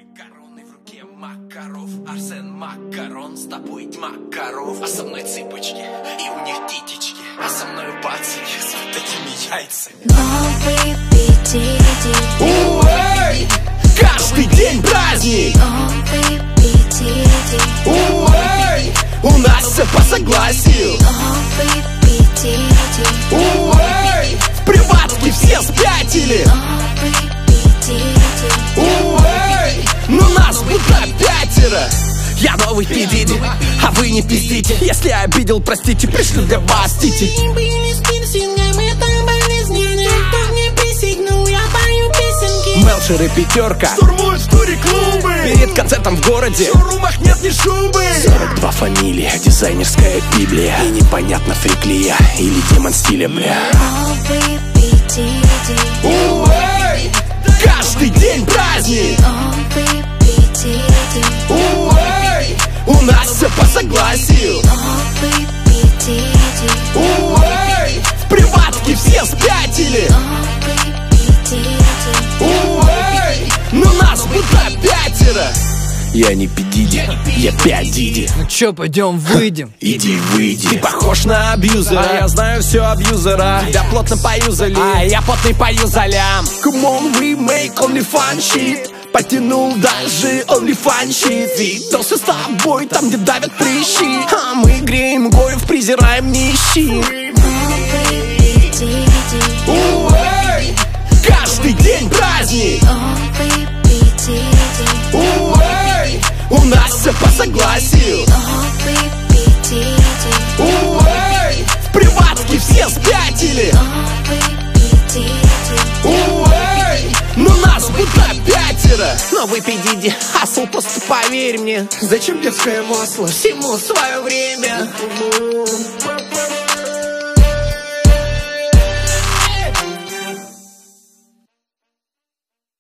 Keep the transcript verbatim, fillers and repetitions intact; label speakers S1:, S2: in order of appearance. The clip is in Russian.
S1: Короны в руке Макаров, Арсен Макарон, с тобой тьма коров, а со мной цыпочки, и у них титечки, а со мной пацики с вот такими яйцами.
S2: Новый Питер,
S1: Уэй! Каждый день праздник!
S2: новый Питер,
S1: Уэй! У нас все по согласию!
S2: новый Питер,
S1: Уэй! В приватке все спятили!
S2: новый Питер,
S1: Уэй! Но нас будто пятеро! Я новый Пидиди, а вы не пиздите. Если я обидел, простите, пришлю для вас тити. Мелшер и пятерка
S3: Штурмуют в туре клубы.
S1: перед концертом в городе.
S3: В шоурумах нет ни шубы.
S1: сорок два фамилии, дизайнерская библия. И непонятно, фрик ли я или демон стиля, бля.
S2: новый Питер,
S1: Уэй! Каждый день праздник!
S2: новый Питер,
S1: Уэй! У нас все по согласию!
S2: новый Питер,
S1: Уэй! В приватке все спятили!
S2: новый Питер,
S1: Уэй! Но нас будто пятеро! Я не Пидиди, я пять Диди.
S4: Ну чё, пойдем выйдем?
S1: Иди выйди. Ты похож на абьюзера,
S4: А я знаю все абьюзера.
S1: тебя плотно поюзали,
S4: А я потный пою залям.
S1: Come on, we make only fun shit. Потянул даже only fun shit. Виделся с тобой там, где давят прыщи. А мы греем гоев, презираем нищих. Уэй! Каждый день праздник!
S2: новый Питер,
S1: Уэй! У нас все по согласию!
S2: новый Питер,
S1: Уэй! В приватке все спятили!
S2: новый Питер,
S1: Уэй! Но нас будто пятеро! Новый Пидиди, хасл, просто поверь мне.
S3: Зачем детское масло?
S1: Всему свое время.